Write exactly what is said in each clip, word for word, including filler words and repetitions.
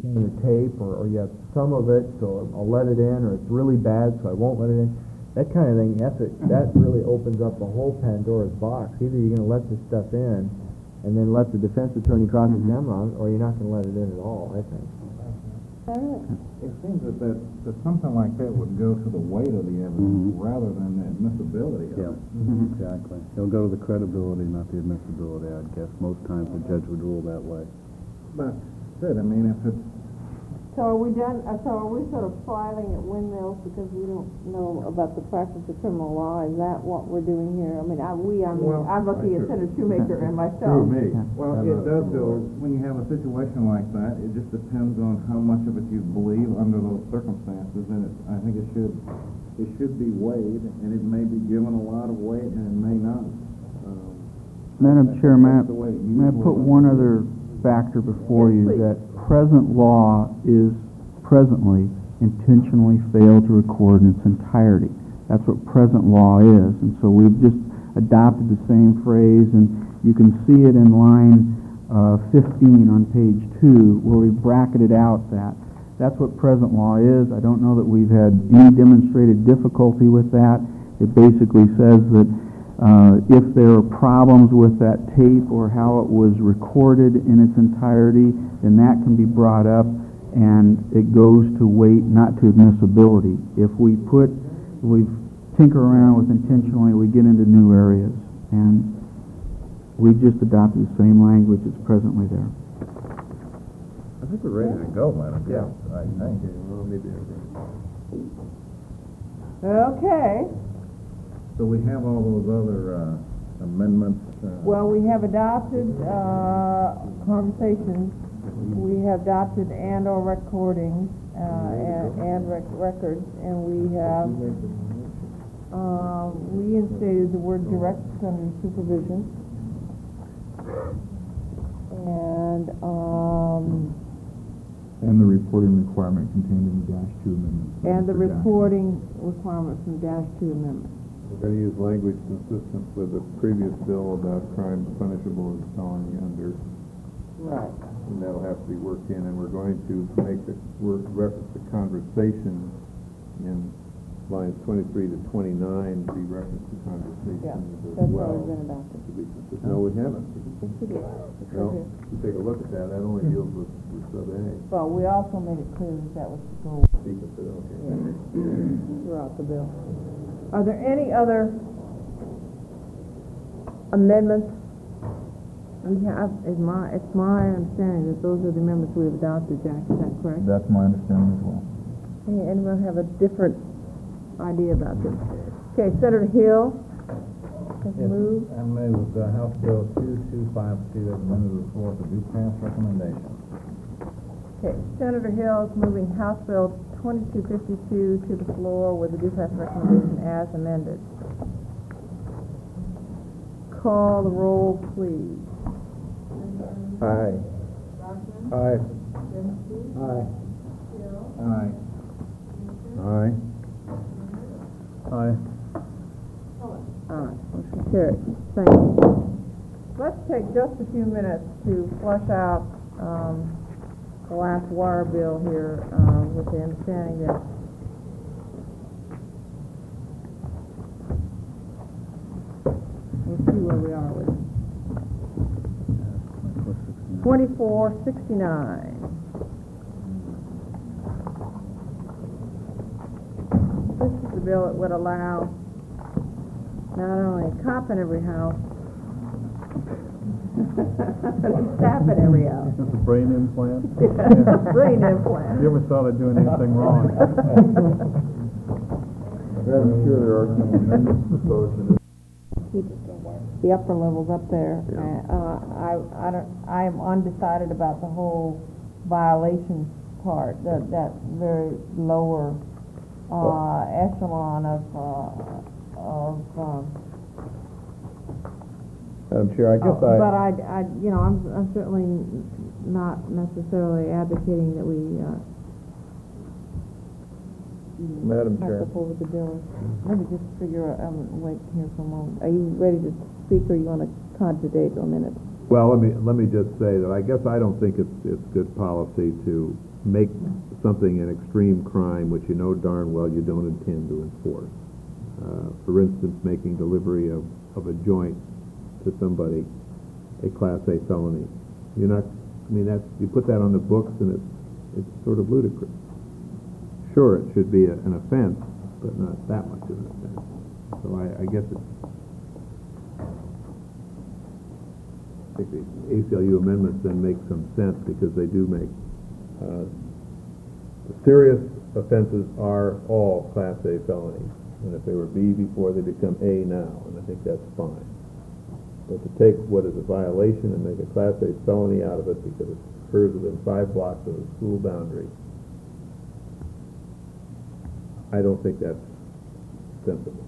in the tape, or, or you have some of it, so I'll let it in, or it's really bad, so I won't let it in. That kind of thing, that's a, that really opens up a whole Pandora's box. Either you're going to let this stuff in and then let the defense attorney cross-examine on it, or you're not going to let it in at all, I think. It seems that, that, that something like that would go to the weight of the evidence Mhm. rather than the admissibility of Yeah, it. mm-hmm. Exactly. It'll go to the credibility, not the admissibility, I'd guess. Most times the judge would rule that way. But, good, I mean, if it's So are we done, uh, so are we sort of filing at windmills because we don't know about the practice of criminal law? Is that what we're doing here? I mean, I, we, I mean, Well, I'm looking at Senator Shoemaker and Through myself. me. Well, it does go, when you have a situation like that, it just depends on how much of it you believe under those circumstances, and it, I think it should, it should be weighed, and it may be given a lot of weight, and it may not. Um, Madam I Chair, think may I, that's the way it may I put usually one is. other factor before Yes, you, please. that present law is presently intentionally failed to record in its entirety. That's what present law is, and so we've just adopted the same phrase, and you can see it in line uh, fifteen on page two, where we bracketed out that. That's what present law is. I don't know that we've had any demonstrated difficulty with that. It basically says that Uh, if there are problems with that tape or how it was recorded in its entirety, then that can be brought up, and it goes to weight, not to admissibility. If we put, we tinker around with intentionally, we get into new areas, and we've just adopted the same language that's presently there. I think we're ready to go, Madam Yeah. I think. Okay. So we have all those other uh, amendments. Uh, Well, we have adopted, uh, conversations. We have adopted and or recording, uh, and, and rec records, and we have, uh, reinstated the word direct under supervision. And, um, And the reporting requirement contained in the dash two amendment. and the reporting requirement from dash two amendment. We're going to use language consistent with the previous bill about crimes punishable as felony under, Right. and that'll have to be worked in, and we're going to make the word reference to conversation in lines twenty-three to twenty-nine, be reference to conversations Yeah, as that's well. already been adopted. To be consistent. No, we haven't. No, you take a look at that, that only deals with, with sub A. Well, we also made it clear that that was the goal Be considered, okay. throughout the bill. Are there any other amendments? We have, is my, it's my understanding that those are the amendments we have adopted, Jack, is that correct? That's my understanding as well. Any, anyone have a different idea about this? Okay, Senator Hill has moved. I move uh, House Bill two two five two as amended to the floor for due pass recommendation. Okay, Senator Hill is moving House Bill twenty-two fifty-two to the floor with the due pass recommendation as amended. Call the roll, please. Aye. Aye. Aye. Aye. Aye. Aye. All right, motion carried. Thank you. Let's take just a few minutes to flush out um, the last wire bill here uh, with the understanding that we'll see where we are with it. twenty-four sixty-nine. This is the bill that would allow not only a cop in every house, but a staff in every house. Just a brain implant? Brain implant. You ever thought of doing anything wrong? I'm sure there are some amendments proposed in this. Keep the upper levels up there. Yeah. Uh, I, I don't, I am undecided about the whole violation part, that, that very lower, uh, echelon of, uh, of, um, Madam Chair, I guess Uh, I... But I, I, you know, I'm, I'm certainly n- not necessarily advocating that we, uh, Madam have Chair. to forward the bill. Let me just figure out, um, wait here for a moment. Are you ready to speak, or you want to cogitate a minute? Well, let me, let me just say that I guess I don't think it's, it's good policy to make something an extreme crime which you know darn well you don't intend to enforce. Uh, for instance, making delivery of, of a joint to somebody a Class A felony. You're not, I mean, that's, you put that on the books and it's, it's sort of ludicrous. Sure, it should be a, an offense, but not that much of an offense. So I, I guess it's, I think the A C L U amendments then make some sense because they do make, uh, the serious offenses are all Class A felonies. And if they were B before, they become A now, and I think that's fine. But to take what is a violation and make a Class A felony out of it because it occurs within five blocks of the school boundary, I don't think that's sensible.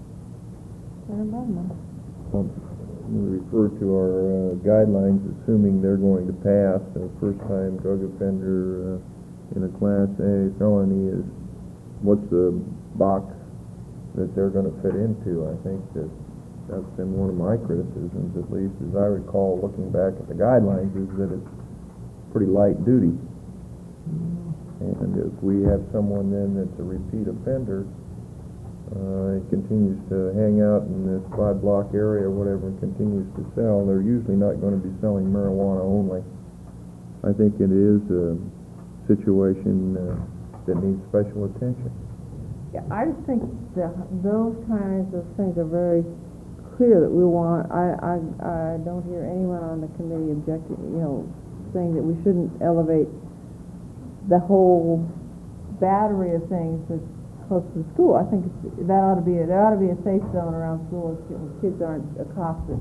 Um, We refer to our uh, guidelines, assuming they're going to pass. A first-time drug offender uh, in a Class A felony is, what's the box that they're going to fit into? I think that that's been one of my criticisms, at least as I recall looking back at the guidelines, is that it's pretty light duty. And if we have someone then that's a repeat offender, uh, continues to hang out in this five-block area or whatever and continues to sell, they're usually not going to be selling marijuana only. I think it is a situation uh, that needs special attention. Yeah, I just think that those kinds of things are very clear that we want. I, I, I don't hear anyone on the committee objecting, you know, saying that we shouldn't elevate the whole battery of things that's close to the school. I think it's, that ought to be a, there ought to be a safe zone around schools so kids aren't accosted.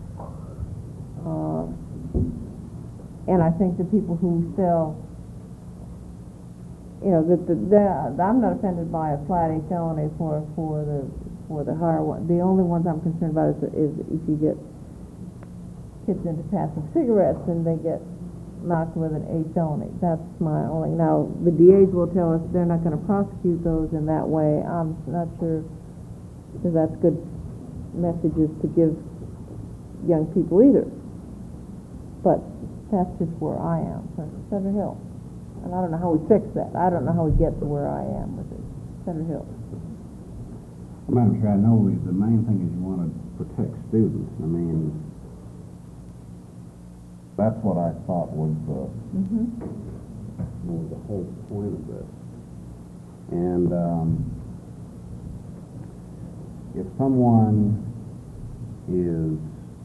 Uh, and I think the people who sell, you know, that the, the, I'm not offended by a flat A felony for for the for the higher one. The only ones I'm concerned about is, is if you get kids into passing cigarettes and they get knocked with an A felony. That's my only. Now the D As will tell us they're not going to prosecute those in that way. I'm not sure if that's good messages to give young people either. But that's just where I am for Cedar Hill. And I don't know how we fix that. I don't know how we get to where I am with it. Cedar Hill. Madam Chair, I know we, the main thing is you want to protect students. I mean, that's what I thought was the, Mm-hmm. was the whole point of this. And um, if someone is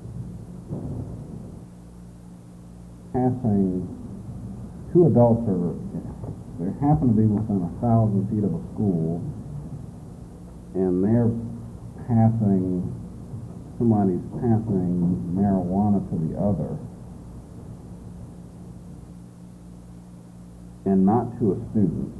passing, two adults are, they happen to be within a thousand feet of a school, and they're passing, somebody's passing marijuana to the other, and not to a student,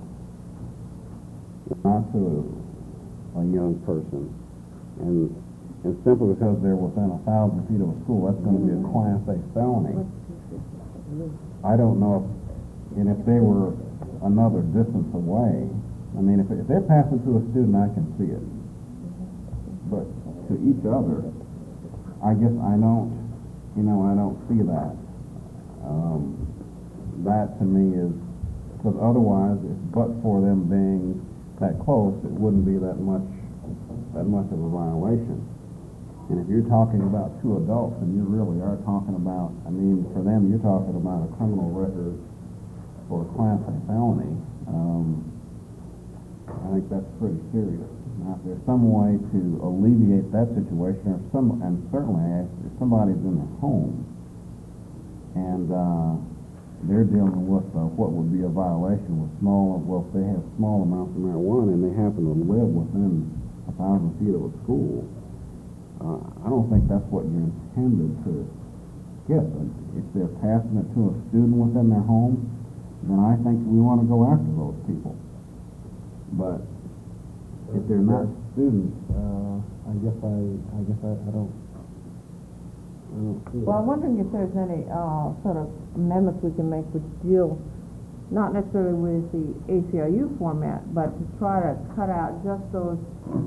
not to a, a young person, and, and simply because they're within a thousand feet of a school, that's going to be a Class A felony. I don't know if, and if they were another distance away, I mean, if, if they're passing to a student, I can see it. But to each other, I guess I don't, you know, I don't see that. Um, that to me is, because otherwise, if but for them being that close, it wouldn't be that much, that much of a violation. And if you're talking about two adults, and you really are talking about, I mean, for them, you're talking about a criminal record for a Class A felony. Um, I think that's pretty serious. Now, if there's some way to alleviate that situation, or some, and certainly if somebody's in their home and uh, they're dealing with uh, what would be a violation with small, well, if they have small amounts of marijuana and they happen to live within a thousand feet of a school, uh, I don't think that's what you're intended to get. But if they're passing it to a student within their home, then I think we want to go after those people. But if they're not students, uh, I guess I, I guess I, I don't, I don't see Well, it. I'm wondering if there's any uh, sort of amendments we can make which deal not necessarily with the A C L U format, but to try to cut out just those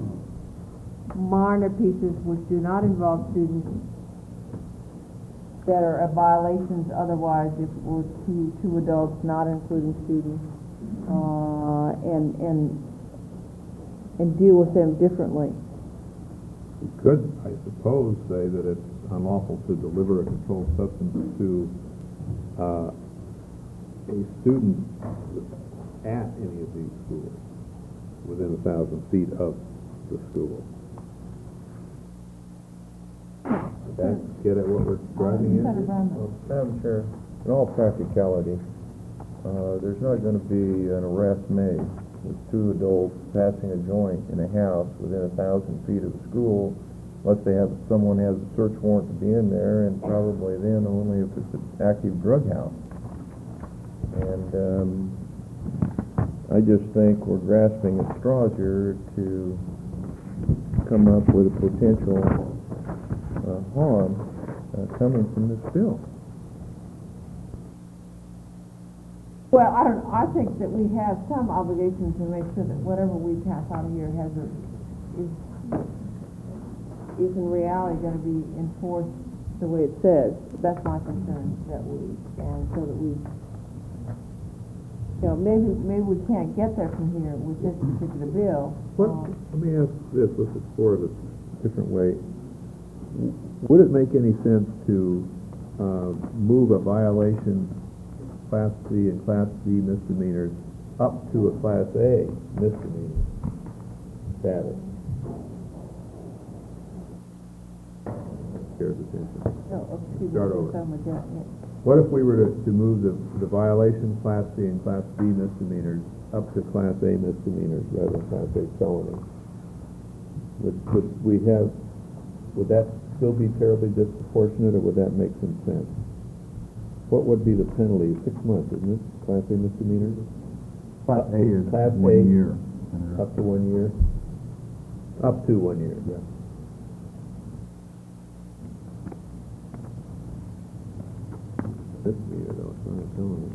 minor pieces which do not involve students that are violations otherwise if it were two, two adults not including students. uh, and, and, and deal with them differently. You could, I suppose, say that it's unlawful to deliver a controlled substance to uh, a student at any of these schools, within a thousand feet of the school. Did that get at what we're driving at? Well, Madam Chair, in all practicality, uh, there's not going to be an arrest made with two adults passing a joint in a house within a thousand feet of the school, unless they have, someone has a search warrant to be in there, and probably then only if it's an active drug house. And um, I just think we're grasping at straws here to come up with a potential uh, harm uh, coming from this bill. Well, I don't, I think that we have some obligation to make sure that whatever we pass out of here has a, is, is in reality gonna be enforced the way it says. That's my concern, that we, and so that we, you know, maybe, maybe we can't get there from here with this particular bill. What, Um, let me ask this, let's explore this a different way. Would it make any sense to uh, move a violation, Class C and Class B misdemeanors, up to a Class A misdemeanor status? Here's attention. oh, excuse me, Start over. some of that, yeah. What if we were to, to move the, the violation Class C and Class B misdemeanors up to Class A misdemeanors rather than Class A felony? Would, would we have, would that still be terribly disproportionate, or would that make some sense? What would be the penalty? Six months, isn't it? Class A misdemeanors? Class A is Class one A, year. Up to one year? Up to one year, yeah. Misdemeanor, though, it's not a felony.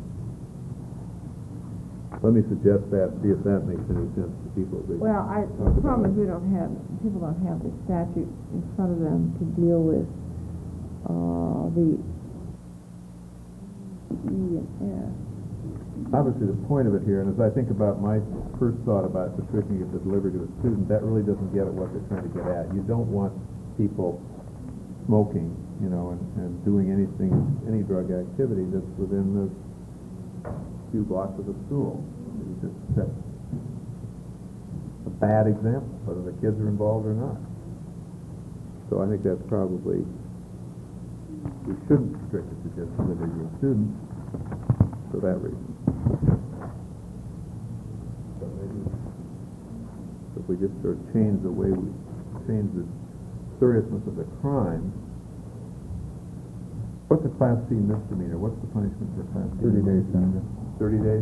Let me suggest that, see if that makes any sense to people. They Well, I, talk the problem about is it. we don't have, people don't have the statute in front of them to deal with, uh, the E and F. Obviously, the point of it here, and as I think about my first thought about restricting it to delivery to a student, that really doesn't get at what they're trying to get at. You don't want people smoking, you know, and, and doing anything, any drug activity that's within the few blocks of the school. You just set a bad example, whether the kids are involved or not. So I think that's probably, we shouldn't restrict it to just delivery to a student for that reason. So maybe if we just sort of change the way we change the seriousness of the crime. What's a Class C misdemeanor? What's the punishment for a Class C? Thirty days, Senator. Thirty days?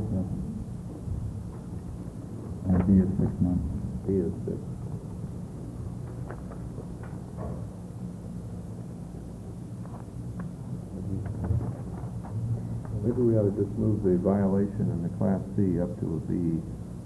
And B is six months. B is six. Maybe we ought to just move the violation in the Class C up to a B.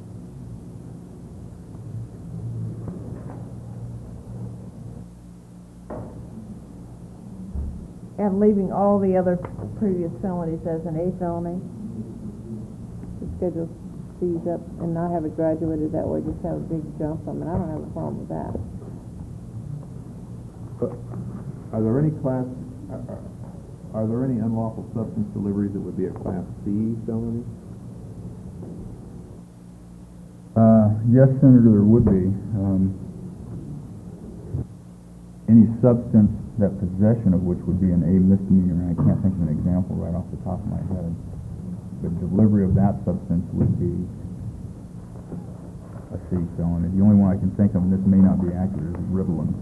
And leaving all the other previous felonies as an A felony, to schedule these up and not have it graduated that way, just have a big jump. I mean, I don't have a problem with that. But are there any class, are, are- are there any unlawful substance deliveries that would be a Class C felony? Uh, yes, Senator, there would be. Um, any substance, that possession of which would be an A misdemeanor, and I can't think of an example right off the top of my head. But delivery of that substance would be a C felony. The only one I can think of, and this may not be accurate, is Ritalin.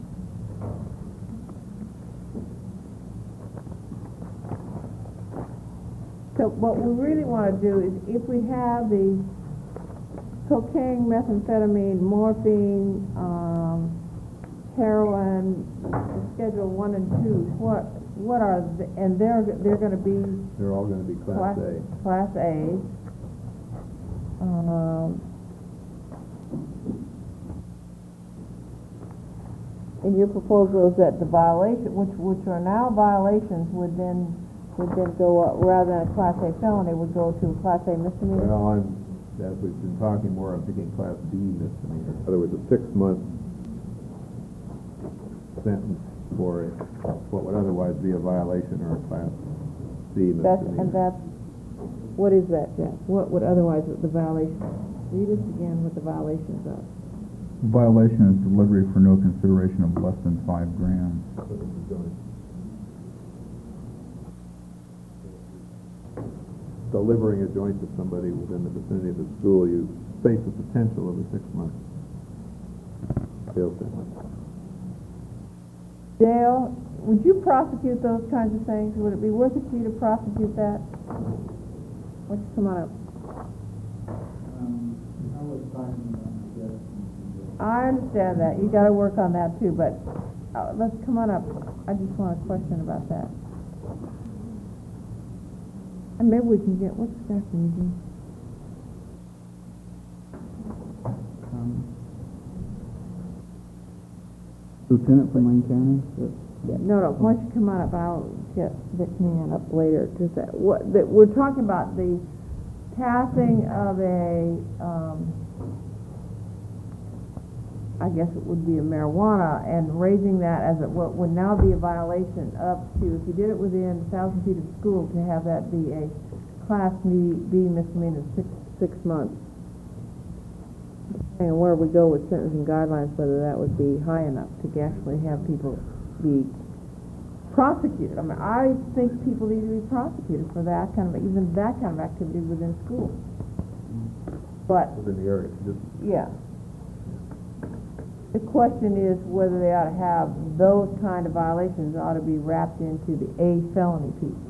So what we really want to do is, if we have the cocaine, methamphetamine, morphine, um, heroin, Schedule One and Two, what what are the, and they're they're going to be They're all going to be Class class A. Class A. Um, and your proposal is that the violation, which which are now violations, would then would then go up, rather than a Class A felony, would go to a Class A misdemeanor? Well, I'm as we've been talking more, I'm thinking class B misdemeanor. In other words, a six-month sentence for a, what would otherwise be a violation or a class C That's, misdemeanor. and that's, what is that, Jack? What would otherwise the violation? Read us again what the violations are. Violation is delivery for no consideration of less than five grams. Delivering a joint to somebody within the vicinity of the school, you face the potential of a six-month jail sentence. Dale, would you prosecute those kinds of things? Would it be worth it for you to prosecute that? Why don't you come on up? I understand that. You gotta work on that too, but, uh, let's come on up. I just want a question about that. And maybe we can get, what's that mean? Lieutenant from Lane County? Yeah, no, no, why don't you come on up, I'll get Vic Man up later, just that, what, that, we're talking about the passing of a, um, I guess it would be a marijuana, and raising that as a, what would now be a violation up to, if you did it within a thousand feet of the school, to have that be a class B, B misdemeanor, six, six months. And where we go with sentencing guidelines, whether that would be high enough to actually have people be prosecuted. I mean, I think people need to be prosecuted for that kind of, even that kind of activity within school. But, Within the area, just yeah. The question is whether they ought to have those kind of violations ought to be wrapped into the A felony piece.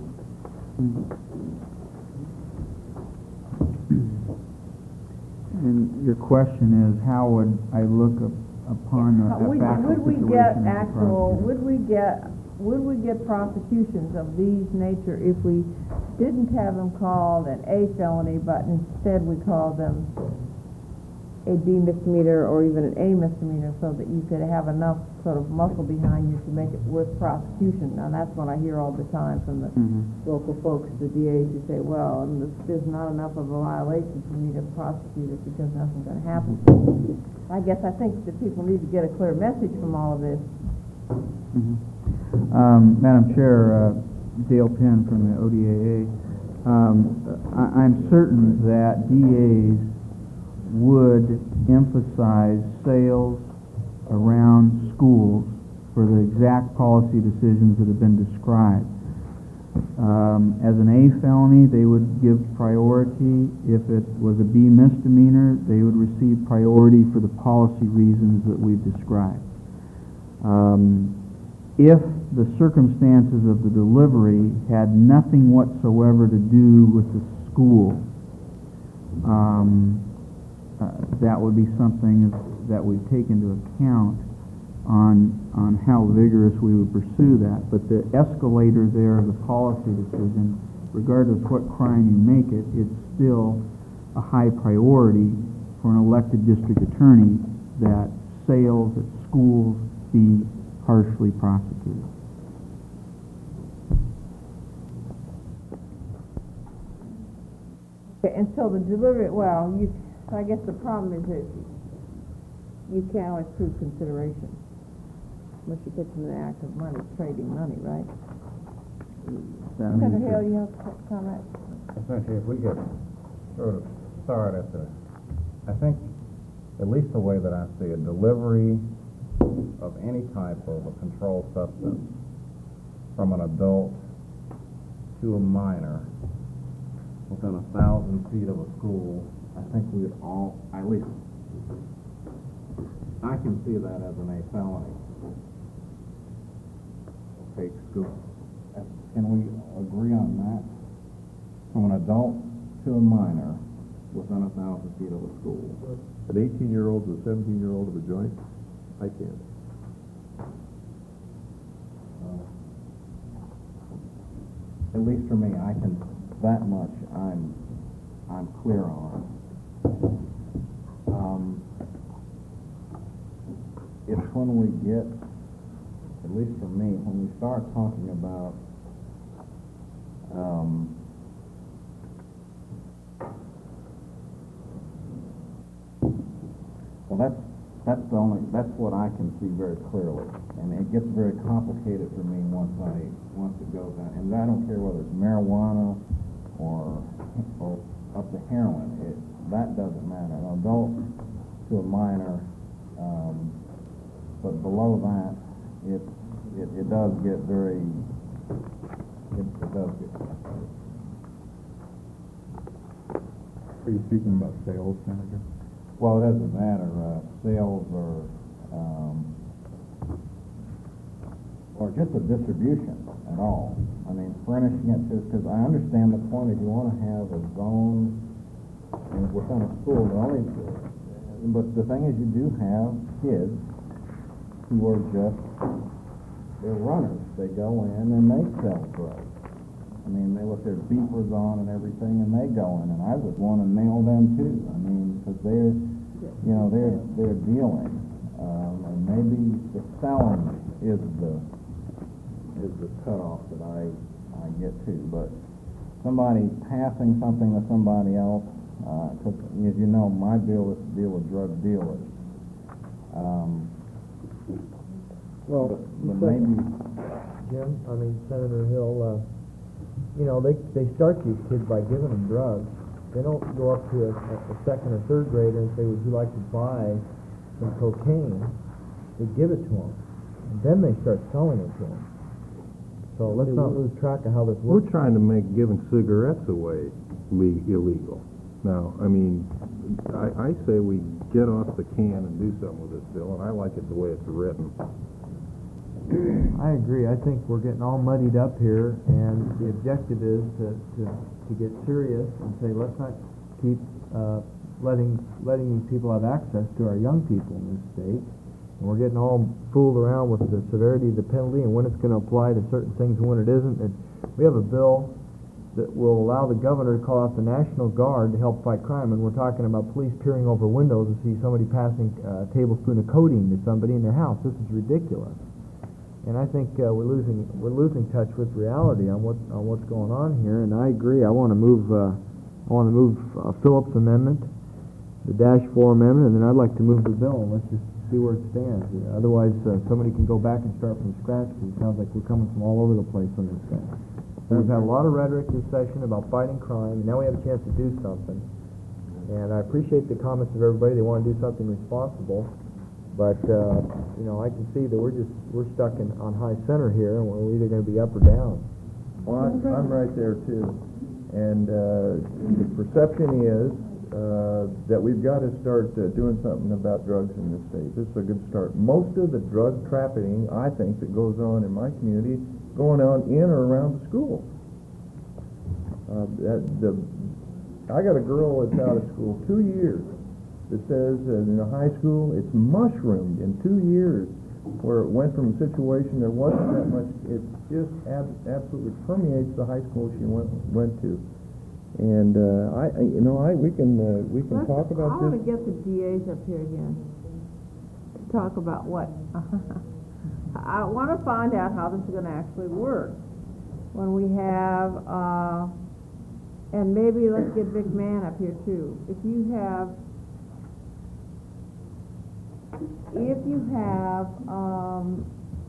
And your question is, how would I look up, upon a, How- a would- factual Would we situation get as a actual, prosecutor? would we get, would we get prosecutions of these nature if we didn't have them called an A felony, but instead we called them a B misdemeanor or even an A misdemeanor, so that you could have enough sort of muscle behind you to make it worth prosecution? Now, that's what I hear all the time from the Mhm. local folks, the D As, who say, well, and this- there's not enough of a violation for me to prosecute it because nothing's going to happen. I guess I think that people need to get a clear message from all of this. Mhm. Um, Madam Chair, uh, Dale Penn from the O D A A, um, I, I'm certain that D As would emphasize sales around schools for the exact policy decisions that have been described. Um, as an A felony, they would give priority. If it was a B misdemeanor, they would receive priority for the policy reasons that we've described. Um, if the circumstances of the delivery had nothing whatsoever to do with the school, um, uh, that would be something that we take into account on on how vigorous we would pursue that. But the escalator there of the policy decision, regardless what crime you make it, it's still a high priority for an elected district attorney that sales at schools be harshly prosecuted. Okay, and so the delivery, well, you, I guess the problem is that you can't always prove consideration unless you get to the act of money, trading money, right? That Senator means Hale, that- you have a comment? Essentially, if we could sort of start at the, I think, at least the way that I see it, delivery of any type of a controlled substance from an adult to a minor within a thousand feet of a school, I think we'd all, at least, I can see that as an A felony. Take school. Can we agree on that? From an adult to a minor within a thousand feet of a school. an eighteen-year-old to a seventeen-year-old of a joint, I can't. Uh, At least for me, I can, that much I'm, I'm clear on. Um, it's when we get, at least for me, when we start talking about, um, that's, that's the only, that's what I can see very clearly. And it gets very complicated for me once I, once it goes on. And I don't care whether it's marijuana or, or up to heroin, it, that doesn't matter. An adult to a minor, um, but below that, it, it, it does get very, it, it does get complicated. Are you speaking about sales, Senator? Well, it doesn't matter, uh, sales or, um, or just a distribution at all. I mean, furnishing it, because I understand the point, if you want to have a zone and within a school, the only, but the thing is, you do have kids who are just, they're runners. They go in and they sell drugs. I mean, they with their beepers on and everything, and they go in, and I would want to nail them too. I mean, because they're, you know, they're they're dealing, um, and maybe the selling is the is the cutoff that I I get to. But somebody passing something to somebody else, because as you know, my bill is to deal with drug dealers. Um, Well, but, but maybe. Jim, I mean, Senator Hill, uh, you know, they, they start these kids by giving them drugs. They don't go up to a, a second or third grader and say, would you like to buy some cocaine? They give it to them, and then they start selling it to them. So let's not lose track of how this We're works. trying to make giving cigarettes away le- illegal. Now, I mean, I, I say we get off the can and do something with this bill, and I like it the way it's written. I agree. I think we're getting all muddied up here, and the objective is to, to, to get serious and say, let's not keep uh, letting letting these people have access to our young people in this state. And we're getting all fooled around with the severity of the penalty and when it's going to apply to certain things and when it isn't. And we have a bill that will allow the governor to call out the National Guard to help fight crime, and we're talking about police peering over windows to see somebody passing a tablespoon of codeine to somebody in their house. This is ridiculous. And I think uh, we're losing we're losing touch with reality on what on what's going on here. And I agree. I want to move uh, I want to move uh, Phillips' amendment, the dash four amendment, and then I'd like to move the bill. And let's just see where it stands. Uh, otherwise, uh, somebody can go back and start from scratch. Because it sounds like we're coming from all over the place on this thing. We've had a lot of rhetoric this session about fighting crime. And now we have a chance to do something. And I appreciate the comments of everybody. They want to do something responsible. But, uh, you know, I can see that we're just, we're stuck in, on high center here, and we're either going to be up or down. Well, I'm, I'm right there too. And uh, the perception is uh, that we've got to start uh, doing something about drugs in this state. This is a good start. Most of the drug trafficking, I think, that goes on in my community, going on in or around the school. Uh, that, the, I got a girl that's out of school two years that says uh, in the high school it's mushroomed in two years, where it went from a situation there wasn't that much. It just ab- absolutely permeates the high school she went went to. And uh, I, I, you know, I we can uh, we can Let's- talk about I want to this. get the D As up here again. Talk about what, I want to find out how this is going to actually work. When we have, uh, and maybe let's get Vic Mann up here too. If you have, if you have, um,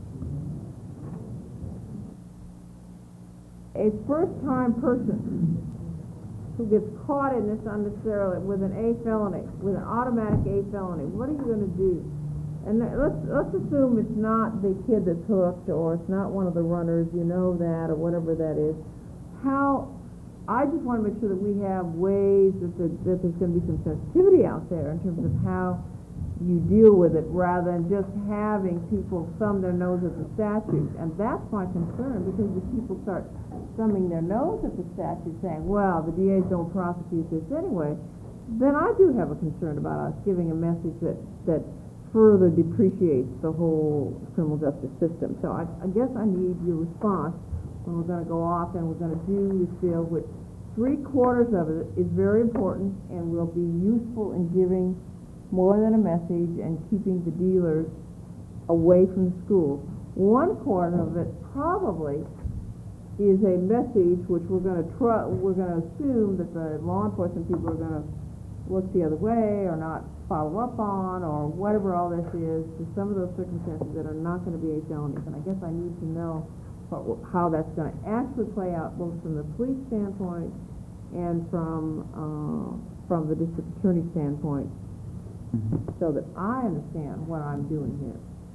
a first-time person who gets caught in this unnecessarily with an A felony, with an automatic A felony, what are you going to do? And th- let's let's assume it's not the kid that's hooked, or it's not one of the runners, you know that, or whatever that is. How? I just want to make sure that we have ways that, the, that there's going to be some sensitivity out there in terms of how you deal with it, rather than just having people thumb their nose at the statute. And that's my concern, because if people start thumbing their nose at the statute, saying, well, the D As don't prosecute this anyway, then I do have a concern about us giving a message that, that further depreciates the whole criminal justice system. So I, I guess I need your response when we're going to go off and we're going to do this bill, which three quarters of it is very important and will be useful in giving more than a message and keeping the dealers away from the schools. One quarter of it probably is a message which we're going to try, we're going to assume that the law enforcement people are going to look the other way or not follow up on or whatever all this is, to some of those circumstances that are not going to be a felonies. And I guess I need to know what, how that's going to actually play out, both from the police standpoint and from uh, from the district attorney standpoint, so that I understand what I'm doing here.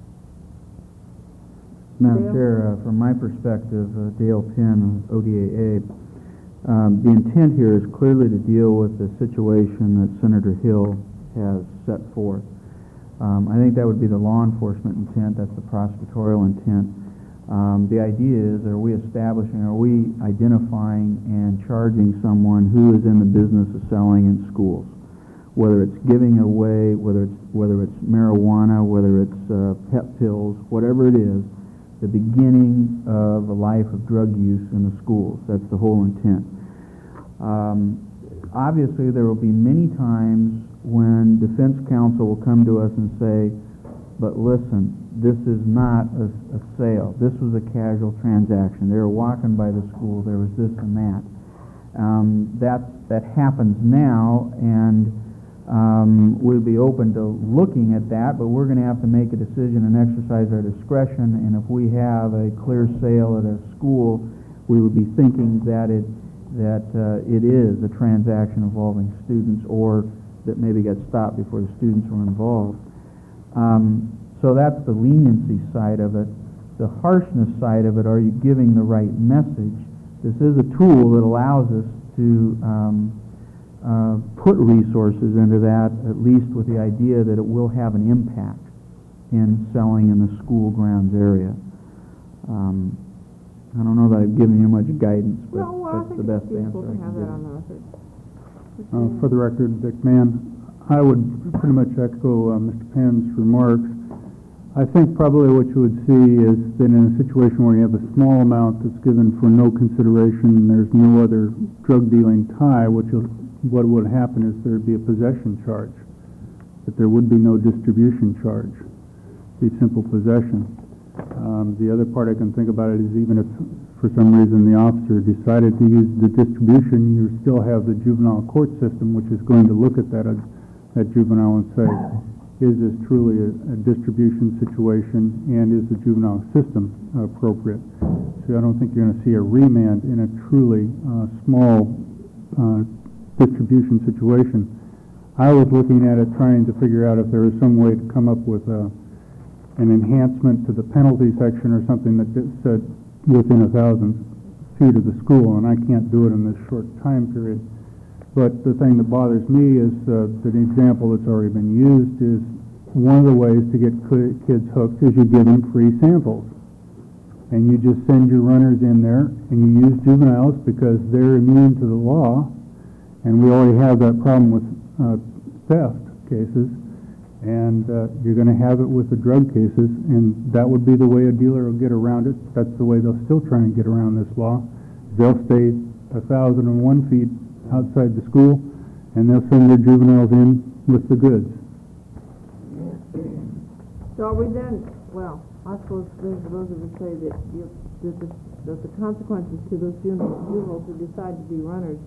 Madam Dale? Chair, uh, from my perspective, uh, Dale Penn, O D A A, um, the intent here is clearly to deal with the situation that Senator Hill has set forth. Um, I think that would be the law enforcement intent, that's the prosecutorial intent. Um, the idea is, are we establishing, are we identifying and charging someone who is in the business of selling in schools? Whether it's giving away, whether it's, whether it's marijuana, whether it's uh, pep pills, whatever it is, the beginning of a life of drug use in the schools. That's the whole intent. Um, obviously, there will be many times when defense counsel will come to us and say, but listen, this is not a, a sale. This was a casual transaction. They were walking by the school. There was this and that. Um, that, that happens now, and um, we'll be open to looking at that, but we're going to have to make a decision and exercise our discretion, and if we have a clear sale at a school, we would be thinking that it, that uh, it is a transaction involving students, or that maybe got stopped before the students were involved. Um, so that's the leniency side of it. The harshness side of it, are you giving the right message? This is a tool that allows us to um, uh, put resources into that, at least with the idea that it will have an impact in selling in the school grounds area. Um, I don't know that I've given you much guidance, but No, well, I that's think the best it's useful answer I to have can that on give. the record. Uh, For the record, Vic Mann, I would pretty much echo uh, Mister Penn's remarks. I think probably what you would see is that in a situation where you have a small amount that's given for no consideration and there's no other drug dealing tie, what, you'll, what would happen is there would be a possession charge, but there would be no distribution charge. It'd be simple possession. Um, the other part I can think about it is even if for some reason the officer decided to use the distribution, you still have the juvenile court system, which is going to look at that, uh, that juvenile and say, is this truly a, a distribution situation, and is the juvenile system uh, appropriate? So I don't think you're going to see a remand in a truly uh, small uh, distribution situation. I was looking at it trying to figure out if there was some way to come up with a, an enhancement to the penalty section or something that said within a thousand feet of the school, and I can't do it in this short time period. But the thing that bothers me is uh, that the example that's already been used is one of the ways to get kids hooked is you give them free samples. And you just send your runners in there, and you use juveniles because they're immune to the law, and we already have that problem with uh, theft cases, and uh, you're going to have it with the drug cases, and that would be the way a dealer will get around it. That's the way they'll still try and get around this law. They'll stay a thousand and one feet outside the school, and they'll send their juveniles in with the goods. So are we then, well, I suppose there's those of us say that, you, that, the, that the consequences to those juveniles, juveniles who decide to be runners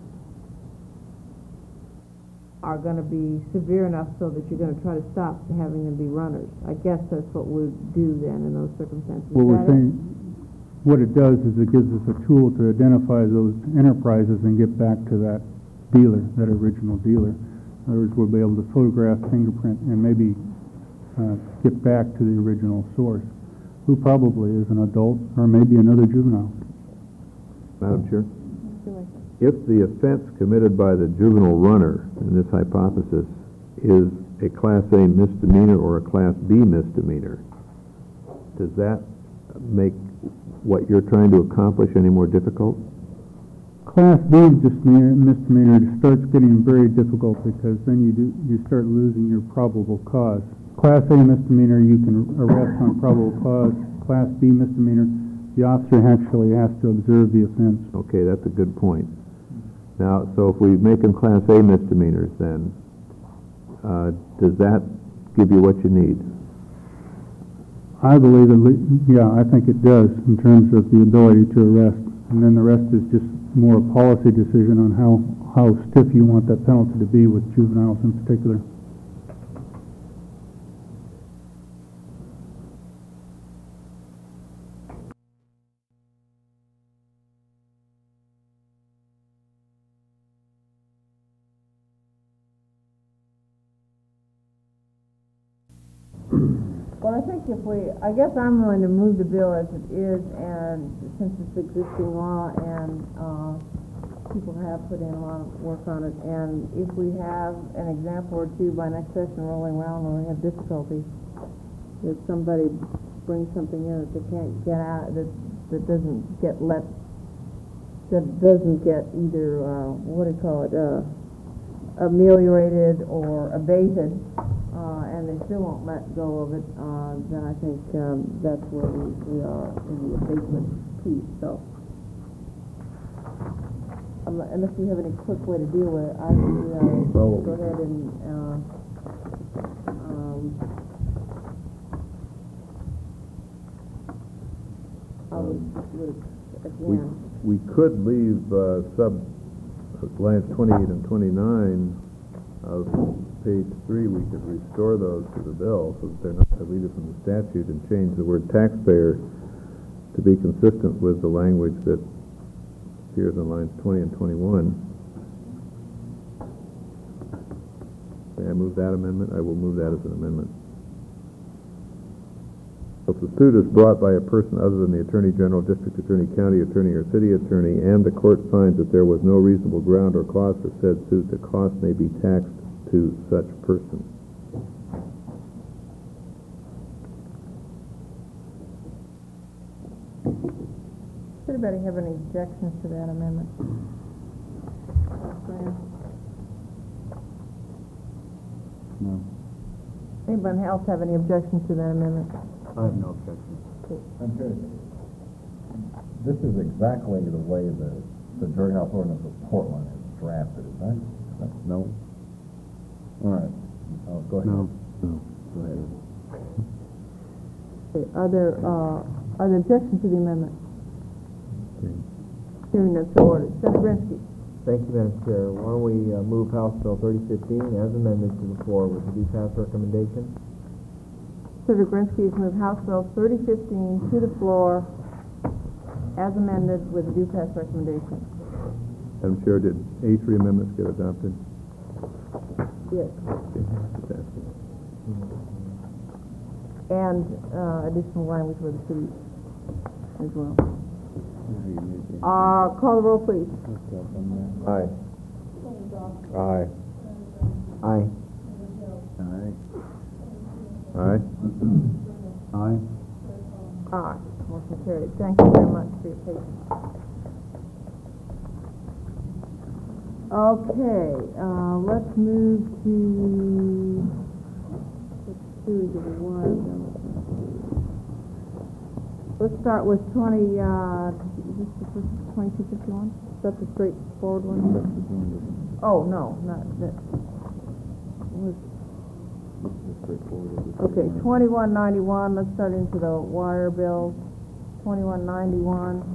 are going to be severe enough so that you're going to try to stop having them be runners. I guess that's what we'd do then in those circumstances. What we're saying, what it does is it gives us a tool to identify those enterprises and get back to that dealer, that original dealer. In other words, we'll be able to photograph, fingerprint, and maybe uh, get back to the original source, who probably is an adult or maybe another juvenile. Madam Chair? If the offense committed by the juvenile runner in this hypothesis is a Class A misdemeanor or a Class B misdemeanor, does that make what you're trying to accomplish any more difficult? Class B misdemeanor, misdemeanor starts getting very difficult because then you do you start losing your probable cause. Class A misdemeanor, you can arrest on probable cause. Class B misdemeanor, the officer actually has to observe the offense. Okay, that's a good point. Now, so if we make them Class A misdemeanors, then uh, does that give you what you need? I believe, that, yeah, I think it does in terms of the ability to arrest. And then the rest is just more a policy decision on how, how stiff you want that penalty to be with juveniles in particular. Well, I think if we, I guess I'm going to move the bill as it is, and since it's existing law, and, uh, people have put in a lot of work on it, and if we have an example or two by next session rolling around where we have difficulties, if somebody brings something in that they can't get out, that, that doesn't get let, that doesn't get either, uh, what do you call it, uh, ameliorated or abated, uh, and they still won't let go of it, uh, then I think, um, that's where we, we are in the abatement piece, so. Um, Unless you have any quick way to deal with it, I would, uh, Well- go ahead and, uh, um, I would, would, We, again, we could leave, uh, sub, uh, lines twenty-eight and twenty-nine of page three, we could restore those to the bill so that they're not deleted from the statute and change the word taxpayer to be consistent with the language that appears on lines twenty and twenty-one. May I move that amendment? I will move that as an amendment. If the suit is brought by a person other than the Attorney General, District Attorney, County Attorney, or City Attorney, and the court finds that there was no reasonable ground or cause for said suit, the cost may be taxed to such person. does anybody have any objections to that amendment? Graham? No. Anybody else have any objections to that amendment? I have no objection. I'm curious. This is exactly the way the, the drug house ordinance of Portland is drafted, is that? No. All right. Oh, go ahead. No. No. Go ahead. Okay, Are there, uh, are there objections to the amendment? Hearing none, so ordered. Senator Grinsky. Thank you, Madam Chair. Why don't we uh, move House Bill thirty fifteen as amended to the floor with the due pass recommendation? Senator Grinsky has moved House Bill thirty fifteen to the floor as amended with a due pass recommendation. Madam Chair, did A three amendments get adopted? Yes. Okay, just asking. And uh, additional language for the city as well. Uh, call the roll, please. Aye. Aye. Aye. Aye. Aye? Aye. Aye. Motion carried. Thank you very much for your patience. Okay, uh, let's move to, let's see, do we want, let's start with twenty, uh, is this the first twenty-two fifty-one? Is that the straightforward one? Oh, no, not that. Was, okay, twenty-one ninety-one, let's start into the wire bills. Twenty-one ninety-one.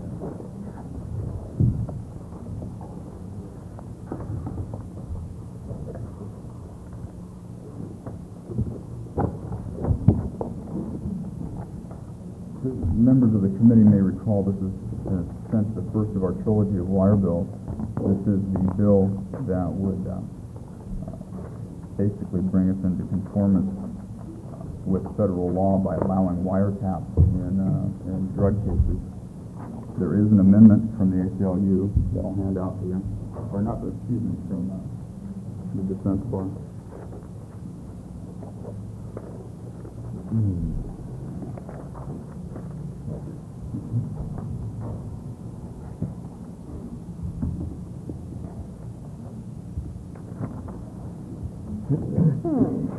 Members of the committee may recall this is, in a sense, the first of our trilogy of wire bills. This is the bill that would uh, uh, basically bring us into conformance uh, with federal law by allowing wiretaps in, uh, in drug cases. There is an amendment from the A C L U that I'll hand out to you, or not, excuse me, from uh, the defense bar. Mm. Hmm.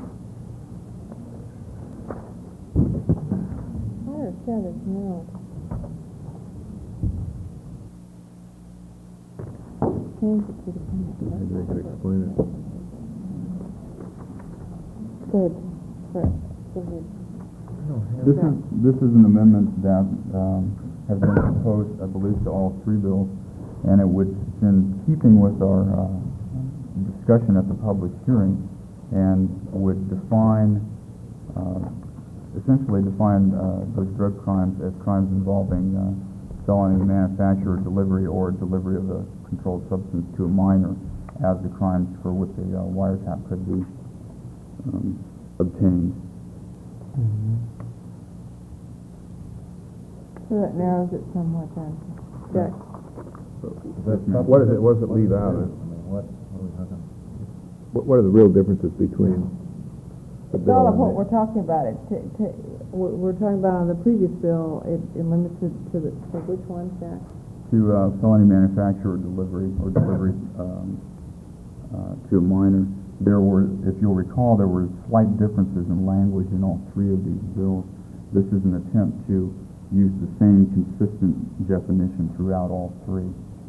I understand it's no. Change it to the Maybe they could explain it. Good. Correct. Go ahead. This is, this is an amendment that um, has been proposed, I believe, to all three bills, and it would, it's in keeping with our uh, discussion at the public hearing, and would define, uh, essentially define uh, those drug crimes as crimes involving uh, felony manufacture, delivery, or delivery of a controlled substance to a minor as the crimes for which a uh, wiretap could be um, obtained. So that narrows it somewhat then. Jack? What is it, what does it leave out? What, what are we talking? What, what are the real differences between the It's bill all of and what the- we're talking about. It, t- t- we're, we're talking about on the previous bill, it, it limits it to the, to which one, Jack? To uh, felony manufacture or delivery, or delivery um, uh, to a minor. There were, if you'll recall, there were slight differences in language in all three of these bills. This is an attempt to use the same consistent definition throughout all three.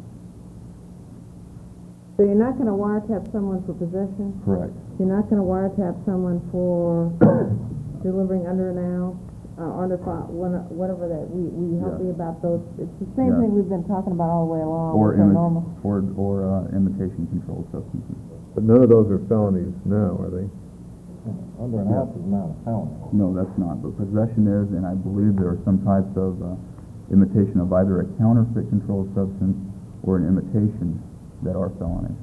So you're not gonna wiretap someone for possession? Correct. You're not gonna wiretap someone for delivering under an ounce, uh, under fi- one- whatever that, we, we help Yeah. you about those. It's the same Yeah. thing we've been talking about all the way along. Or, with our imi- normal. or, or uh, imitation controlled substances. But none of those are felonies now, are they? Under an ounce is not a felony. No, that's not, but possession is, and I believe there are some types of uh, imitation of either a counterfeit controlled substance or an imitation that are felonies.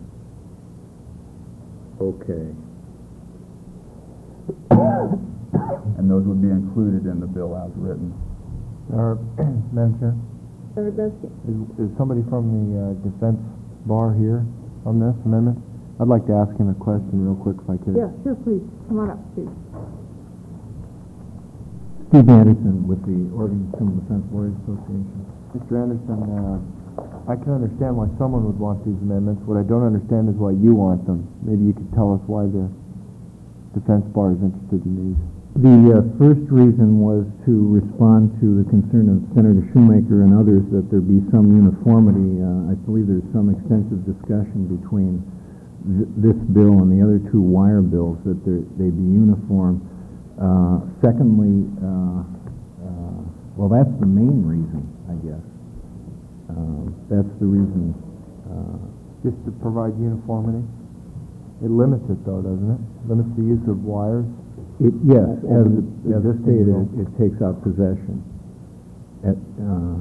Okay. And those would be included in the bill as written. Madam Chair, Senator Bensky? is, is somebody from the uh, defense bar here on this amendment? I'd like to ask him a question real quick if I could. Yeah, sure, please. Come on up, Steve. Steve Anderson with the Oregon Criminal Defense Lawyers Association. Mister Anderson, uh, I can understand why someone would want these amendments. What I don't understand is why you want them. Maybe you could tell us why the defense bar is interested in these. The uh, first reason was to respond to the concern of Senator Shoemaker and others that there be some uniformity. Uh, I believe there's some extensive discussion between th this bill and the other two wire bills, that they be uniform. Uh, secondly, uh, uh, well, that's the main reason, I guess. Uh, that's the reason. Uh, Just to provide uniformity? It limits it though, doesn't it? Limits the use of wires? It, yes, as, Over the as existing stated, bill. it, it takes out possession. At, uh,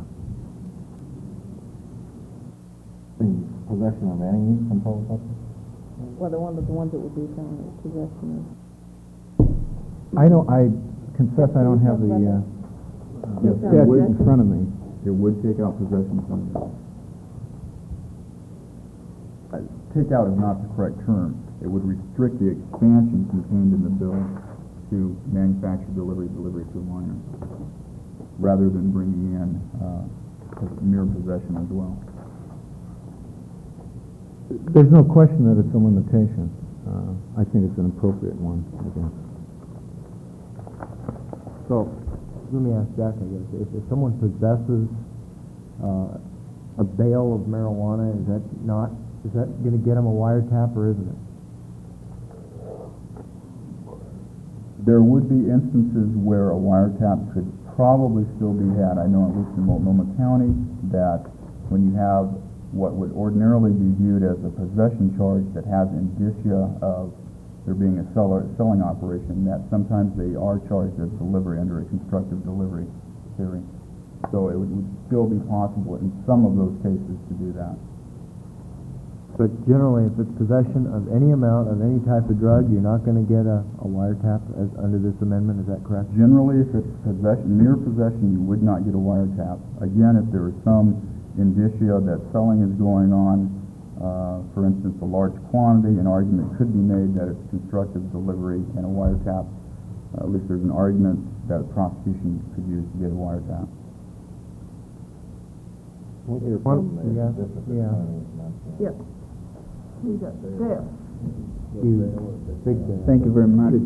Possession of any controlled substance? Well, the one, but the ones that would be felony possession of. I don't, I confess I don't have the, uh, the It's on statute in possession. front of me. It would take out possession from the bill. Uh, Take out is not the correct term. It would restrict the expansion contained in the bill to manufacture, delivery, delivery to a minor, rather than bringing in uh, mere possession as well. There's no question that it's a limitation. Uh, I think it's an appropriate one, I guess. So, let me ask Jack, I guess, if, if someone possesses uh, a bale of marijuana, is that not, is that going to get him a wiretap or isn't it? There would be instances where a wiretap could probably still be had. I know at least in Multnomah County that when you have what would ordinarily be viewed as a possession charge that has indicia of there being a seller, selling operation, that sometimes they are charged as delivery under a constructive delivery theory. So it would, would still be possible in some of those cases to do that. But generally, if it's possession of any amount of any type of drug, you're not going to get a, a wiretap as, under this amendment, is that correct? Generally, if it's possession, mere possession, you would not get a wiretap. Again, if there is some indicia that selling is going on, uh, for instance, a large quantity, an argument could be made that it's constructive delivery and a wiretap. Uh, at least there's an argument that a prosecution could use to get a wiretap. We hear One- from the yeah, district yeah. attorneys, not, uh, Yep. Who's up? Dale. Big Dale. Thank you very much.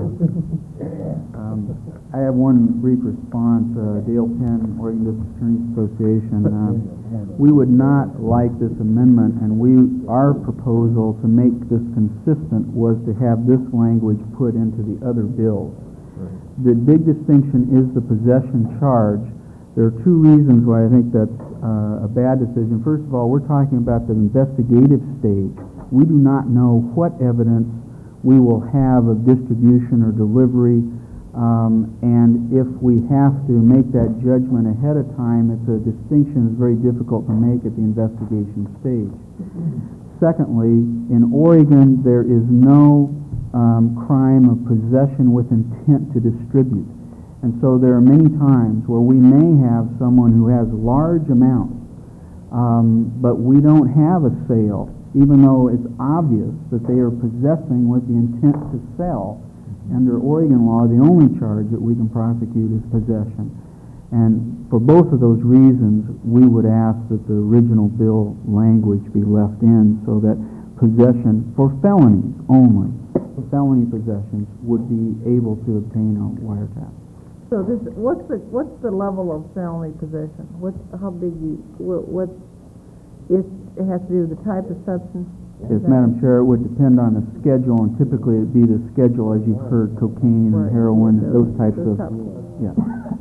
Um, I have one brief response. Uh, Dale Penn, Oregon District Attorneys Association. Um, we would not like this amendment, and we our proposal to make this consistent was to have this language put into the other bills. The big distinction is the possession charge. There are two reasons why I think that's uh, a bad decision. First of all, we're talking about the investigative stage. We do not know what evidence we will have of distribution or delivery, um, and if we have to make that judgment ahead of time, it's a distinction that's very difficult to make at the investigation stage. Secondly, in Oregon, there is no um, crime of possession with intent to distribute. And so there are many times where we may have someone who has large amounts, um, but we don't have a sale, even though it's obvious that they are possessing with the intent to sell. Under Oregon law, the only charge that we can prosecute is possession. And for both of those reasons, we would ask that the original bill language be left in so that possession for felonies only, for felony possessions, would be able to obtain a wiretap. So this, what's the, what's the level of felony possession? What's, how big you, what, what, it, it has to do with the type of substance? Yes, Madam Chair, it would depend on the schedule, and typically it'd be the schedule, as you've heard, cocaine and Right. heroin, those types Those of, types of- yeah.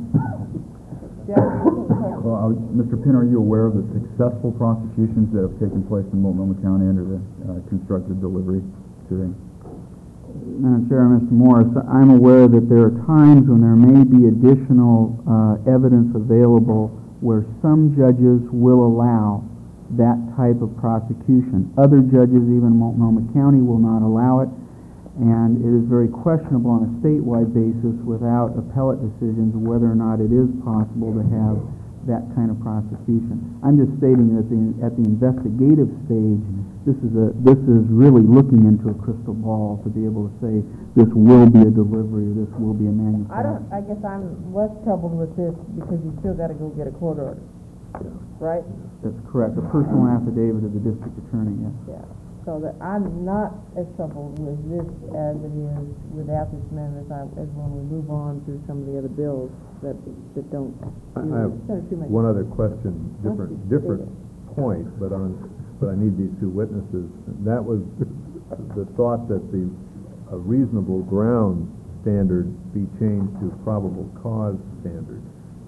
Well, are- Mister Penn, are you aware of the successful prosecutions that have taken place in Multnomah County under the uh, constructive delivery theory? Madam Chair, Mister Morris, I'm aware that there are times when there may be additional uh, evidence available where some judges will allow that type of prosecution. Other judges, even Multnomah County, will not allow it, and it is very questionable on a statewide basis without appellate decisions whether or not it is possible to have that kind of prosecution. I'm just stating that the, at the investigative stage, this is a this is really looking into a crystal ball to be able to say this will be a delivery or this will be a manufacture. I don't, I guess I'm less troubled with this because you still gotta go get a court order, right? That's correct. A personal affidavit of the district attorney, yes. Yeah. So that I'm not as troubled with this as it is without this amendment as, I, as when we move on through some of the other bills that that don't. I do I have it. Senator Schumacher. one other question, different, Let's different do it. point, but on, but I need these two witnesses. That was the thought that the a reasonable ground standard be changed to probable cause standard.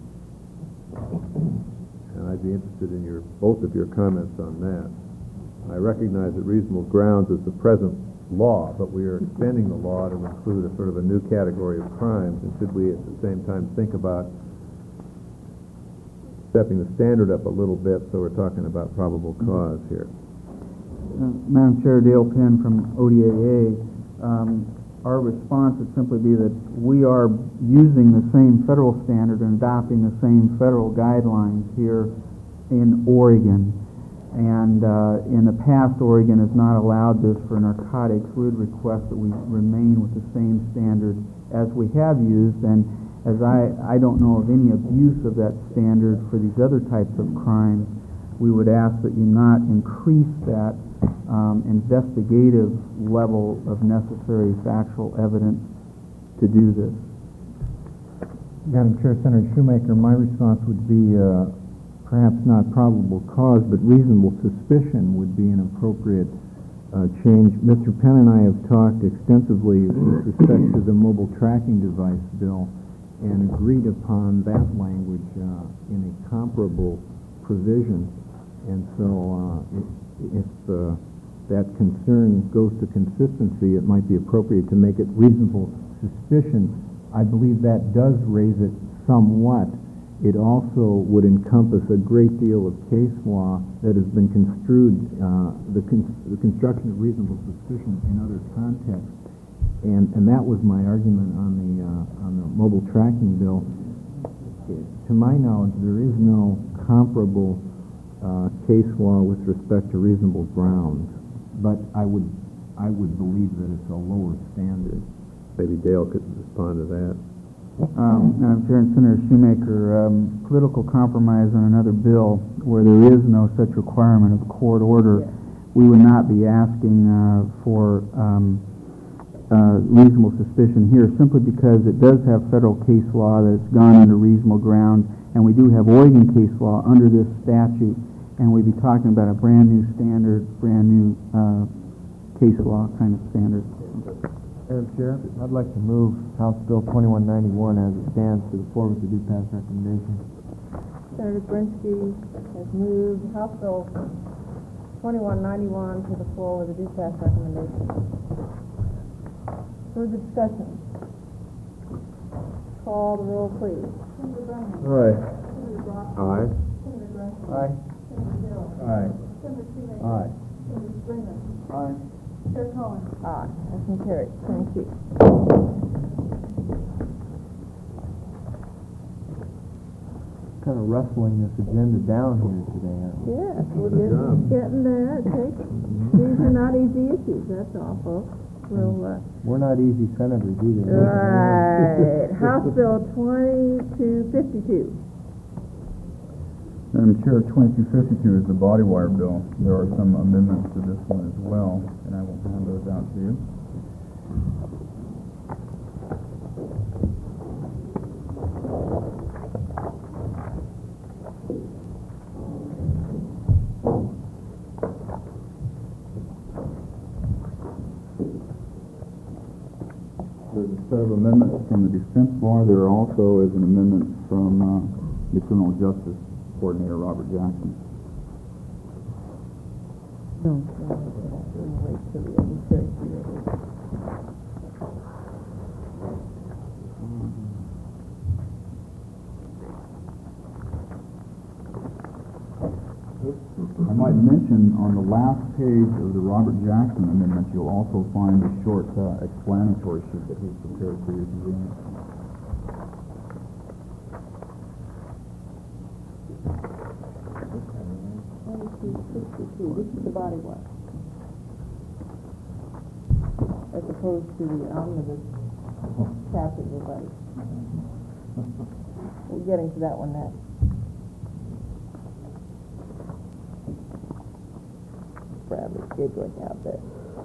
And I'd be interested in your, both of your comments on that. I recognize that reasonable grounds is the present law, but we are expanding the law to include a sort of a new category of crimes, and should we at the same time think about stepping the standard up a little bit, so we're talking about probable cause here. Uh, Madam Chair, Dale Penn from O D A A. Um, our response would simply be that we are using the same federal standard and adopting the same federal guidelines here in Oregon. And uh, in the past, Oregon has not allowed this for narcotics. We would request that we remain with the same standard as we have used. And as I, I don't know of any abuse of that standard for these other types of crimes, we would ask that you not increase that um, investigative level of necessary factual evidence to do this. Madam Chair, Senator Schumacher, my response would be uh, perhaps not probable cause, but reasonable suspicion would be an appropriate uh, change. Mister Penn and I have talked extensively with respect to the mobile tracking device bill and agreed upon that language uh, in a comparable provision. And so uh, if, if uh, that concern goes to consistency, it might be appropriate to make it reasonable suspicion. I believe that does raise it somewhat. It also would encompass a great deal of case law that has been construed, uh, the, con the construction of reasonable suspicion in other contexts. And, and that was my argument on the, uh, on the mobile tracking bill. To my knowledge, there is no comparable uh, case law with respect to reasonable grounds. But I would, I would believe that it's a lower standard. Maybe Dale could respond to that. Um, Madam Chair and Senator Schumacher, um, political compromise on another bill where there is no such requirement of a court order, we would not be asking uh, for um, uh, reasonable suspicion here, simply because it does have federal case law that's gone under reasonable grounds, and we do have Oregon case law under this statute, and we'd be talking about a brand new standard, brand new uh, case law kind of standard. Madam Chair, I'd like to move House Bill twenty-one ninety-one as it stands to the floor with the due pass recommendation. Senator Brinsky has moved House Bill twenty-one ninety-one to the floor with a due pass recommendation. Further discussion? Call the roll, please. Senator Brown. Aye. Senator Brock. Aye. Senator Grant. Aye. Senator Hill. Aye. Senator Shoemaker. Aye. Senator Springer. Aye. Chair Cohen. Aye. Motion carried. Thank you. Kind of wrestling this agenda down here today, aren't we? Yes, we're Good getting, job. getting there. It takes, these are not easy issues, that's all, folks. We'll, uh, We're not easy senators either. right. House Bill twenty-two fifty-two. Madam Chair, twenty-two fifty-two is the body wire bill. There are some amendments to this one as well, and I will hand those out to you. There's a set of amendments from the defense bar. There also is an amendment from uh, the criminal justice coordinator, Robert Jackson. No, no, we'll wait till the other chair is ready. I might mention on the last page of the Robert Jackson amendment, you'll also find a short uh, explanatory sheet that he's prepared for your convenience. Twenty-two sixty-two, this is the body one. As opposed to the omnibus chapter everybody. We're getting to that one next. Bradley's giggling out there.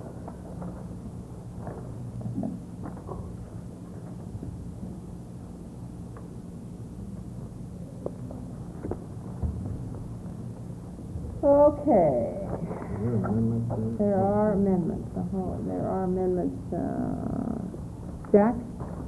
Okay. There are amendments. Uh-huh. There are amendments. Uh, Jack?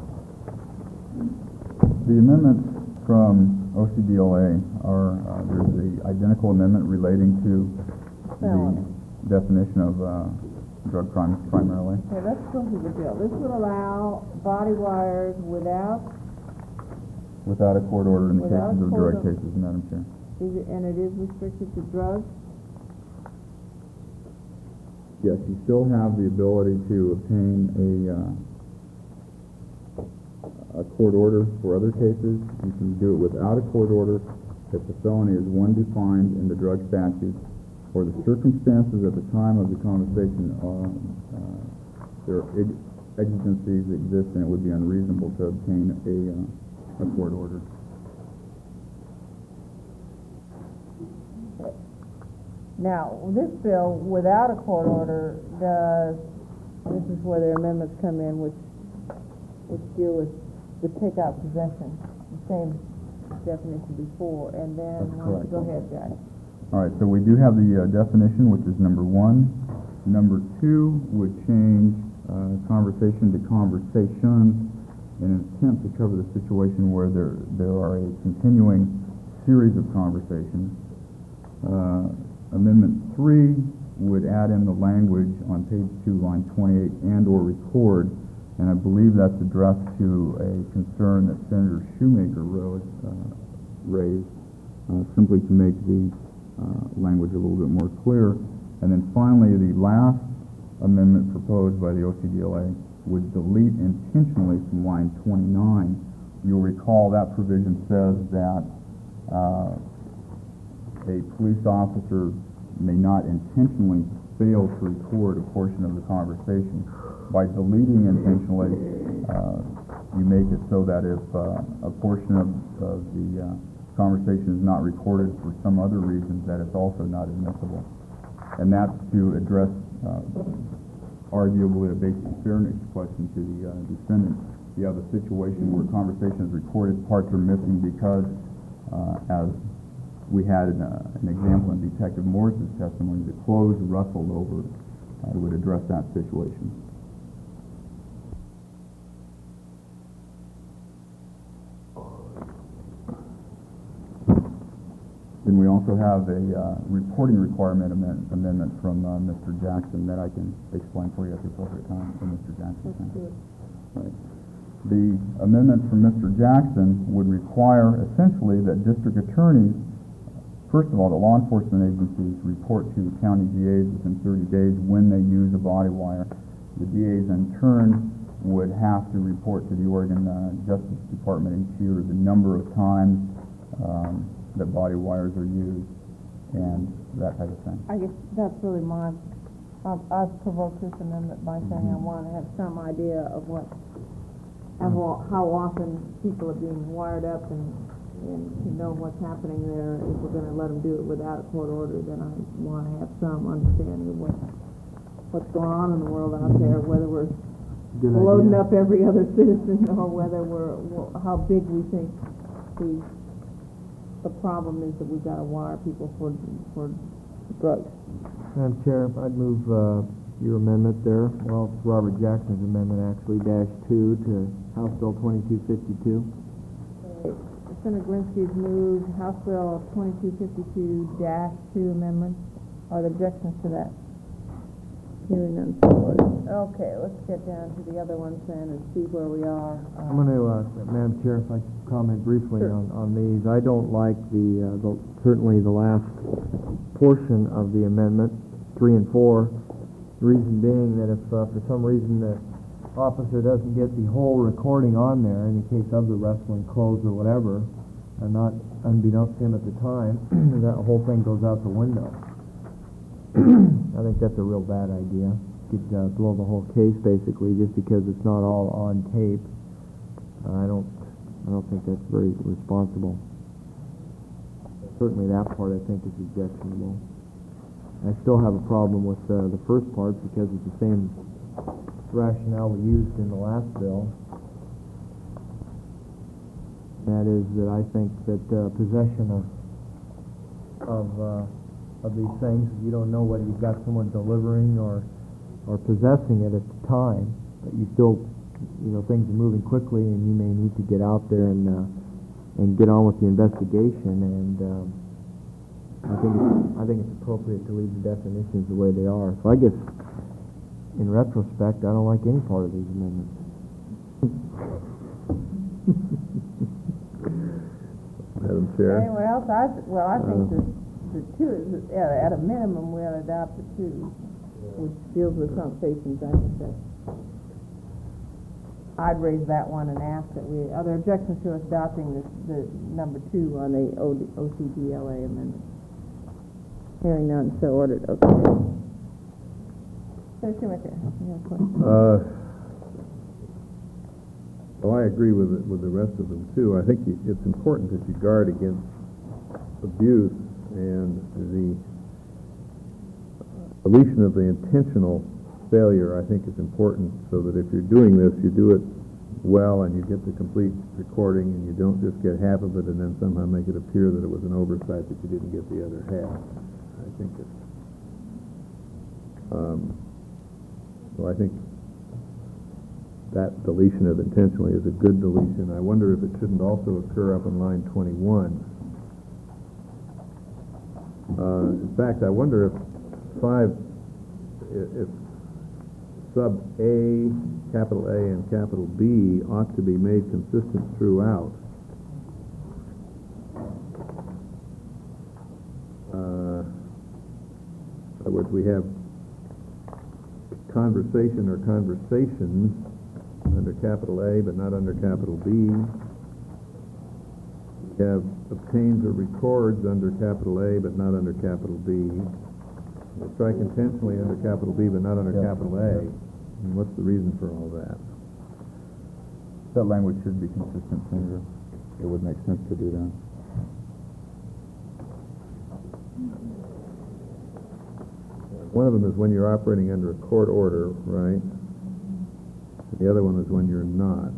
The amendments from O C D L A are, uh, there's the identical amendment relating to Felony. the definition of uh, drug crimes primarily. Okay, let's go through the bill. This would allow body wires without, Without a court order in the Without cases a of court drug order. cases, Madam Chair. is it, and it is restricted to drugs? Yes, you still have the ability to obtain a, uh, a court order for other cases. You can do it without a court order if the felony is one defined in the drug statute or the circumstances at the time of the conversation are, uh, there are ex- exigencies that exist and it would be unreasonable to obtain a, uh, a court order. Now, this bill, without a court order, does, this is where the amendments come in, which, which deal with, with take-out possession, the same definition before, and then, That's why don't you correct. go ahead, Jack. All right, so we do have the uh, definition, which is number one. Number two would change uh, conversation to conversation in an attempt to cover the situation where there, there are a continuing series of conversations. Uh, Amendment three would add in the language on page two, line twenty-eight, and or record, and I believe that's addressed to a concern that Senator Shoemaker rose, uh, raised, uh, simply to make the uh, language a little bit more clear. And then finally, the last amendment proposed by the O C D L A would delete intentionally from line twenty-nine. You'll recall that provision says that uh, a police officer may not intentionally fail to record a portion of the conversation. By deleting intentionally, uh, you make it so that if uh, a portion of, of the uh, conversation is not recorded for some other reason, that it's also not admissible. And that's to address uh, arguably a basic fairness question to the uh, defendant. You have a situation where conversation is recorded, parts are missing because, uh, as we had an, uh, an example in Detective Morris's testimony, the clothes rustled over, uh, would address that situation. Then we also have a uh, reporting requirement amend- amendment from uh, Mister Jackson that I can explain for you at the appropriate time, from Mister Jackson. Right. The amendment from Mister Jackson would require essentially that district attorneys, first of all, the law enforcement agencies report to county D As within thirty days when they use a body wire. The D As in turn would have to report to the Oregon uh, Justice Department each year the number of times um, that body wires are used and that type of thing. I guess that's really my, I've, I've provoked this amendment by saying I want to have some idea of what, of how, how often people are being wired up and, and to know what's happening there. If we're going to let them do it without a court order, then I want to have some understanding of what, what's going on in the world out there, whether we're Good loading idea. up every other citizen or whether we're, wh- how big we think the, the problem is that we've got to wire people for, for drugs. Madam Chair, I'd move uh, your amendment there, well, it's Robert Jackson's amendment actually, dash two to House Bill twenty-two fifty-two. Senator Glinski's moved House Bill twenty-two fifty-two dash two amendment. Are there objections to that? Hearing none. Okay, let's get down to the other ones then and see where we are. I'm going to, uh, Madam Chair, if I could comment briefly Sure. on, on these. I don't like the, uh, the, certainly the last portion of the amendment, three and four. The reason being that if, uh, for some reason the officer doesn't get the whole recording on there, in the case of the wrestling clothes or whatever, and not unbeknownst to him at the time, that whole thing goes out the window. I think that's a real bad idea. Could uh, blow the whole case basically just because it's not all on tape. Uh, I don't, I don't think that's very responsible. Certainly that part I think is objectionable. I still have a problem with uh, the first part because it's the same rationale we used in the last bill. That is that I think that uh, possession of of uh, of these things, you don't know whether you've got someone delivering or or possessing it at the time, but you still, you know, things are moving quickly, and you may need to get out there and uh, and get on with the investigation. And um, I think it's, I think it's appropriate to leave the definitions the way they are. So I guess, in retrospect, I don't like any part of these amendments. Madam Chair? Anyone else? I, well, I think Uh, the, the two is, at, at a minimum, we ought to adopt the two, which deals with conversations. I think that I'd raise that one and ask that we, are there objections to us adopting this, the number two on the O C D L A amendment? Hearing none, so ordered. Okay. Senator Schumacher, you have a question? Uh, well, I agree with it, with the rest of them too. I think you, it's important that you guard against abuse, and the deletion of the intentional failure I think is important, so that if you're doing this, you do it well and you get the complete recording, and you don't just get half of it and then somehow make it appear that it was an oversight that you didn't get the other half. I think it's um, so I think that deletion of intentionally is a good deletion. I wonder if it shouldn't also occur up in line twenty-one. Uh, in fact, I wonder if five, i- if sub A, capital A, and capital B ought to be made consistent throughout. Uh, in other words, we have conversation or conversations under capital A, but not under capital B. We have obtains or records under capital A, but not under capital B. We strike intentionally under capital B, but not under Yeah. capital A. And what's the reason for all that? That language should be consistent, Senator. It would make sense to do that. One of them is when you're operating under a court order, right? The other one is when you're not.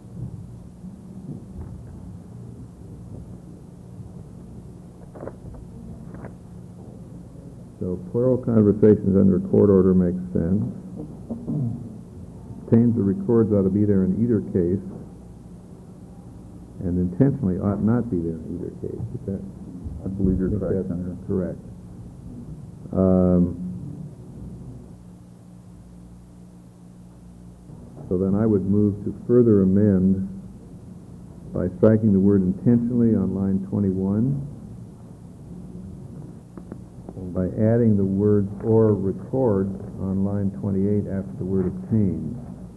So plural conversations under a court order makes sense. Obtains or records ought to be there in either case, and intentionally ought not be there in either case. Is that, I believe you're think correct, that's Senator. correct. Um, So then I would move to further amend by striking the word intentionally on line twenty-one, and by adding the words or record on line twenty-eight after the word obtained.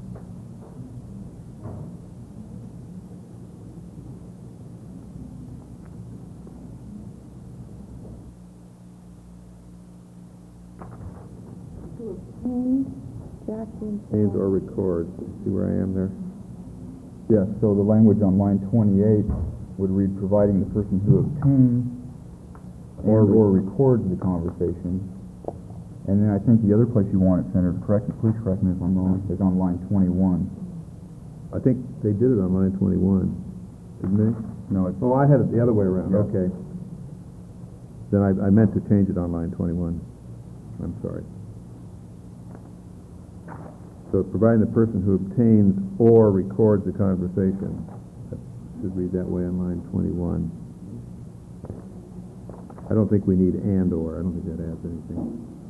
Obtains or records. See where I am there? Yes, so the language on line twenty-eight would read, providing the person who obtains Or and or records the conversation. And then I think the other place you want it, Senator, correct, please correct me if I'm wrong, is on line twenty-one. I think they did it on line twenty-one, didn't they? No, it's, Oh, I had it the other way around, Yeah. okay. Then I, I meant to change it on line twenty-one. I'm sorry. So providing the person who obtains or records the conversation. That should read that way on line twenty-one. I don't think we need and or. I don't think that adds anything.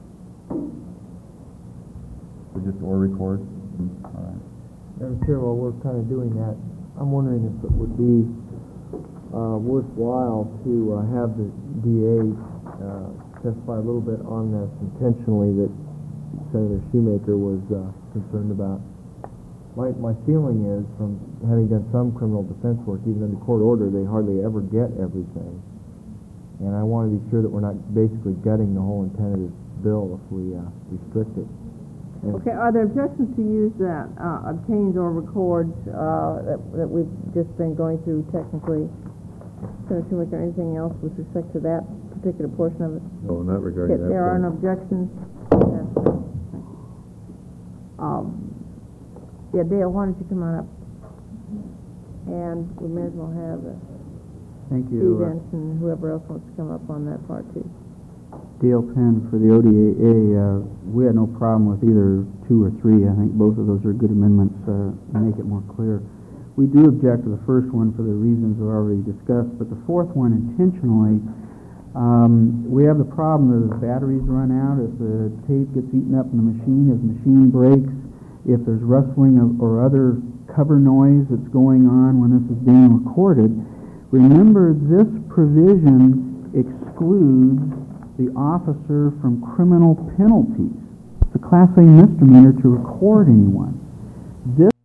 so just or record? All right. Madam Chair, while we're kind of doing that, I'm wondering if it would be uh, worthwhile to uh, have the D A uh, testify a little bit on this intentionally that Senator Shoemaker was uh, concerned about. My, my feeling is, from having done some criminal defense work, even under court order, they hardly ever get everything. And I want to be sure that we're not basically gutting the whole intent of this bill if we uh, restrict it. And Okay, are there objections to use that, uh, obtains or records, uh, that, that we've just been going through technically? Senator Schumacher, anything else with respect to that particular portion of it? No, not regarding Okay, that. there are point. no objections. That's fine. Thank you. Um, yeah, Dale, why don't you come on up? And we may as well have uh, Thank Steve you. Uh, and whoever else wants to come up on that part too. Dale Penn for the O D A A. Uh, we had no problem with either two or three. I think both of those are good amendments uh, to make it more clear. We do object to the first one for the reasons we've already discussed, but the fourth one intentionally, um, we have the problem that if batteries run out, if the tape gets eaten up in the machine, if the machine breaks, if there's rustling of, or other cover noise that's going on when this is being recorded. Remember, this provision excludes the officer from criminal penalties. It's a Class A misdemeanor to record anyone. This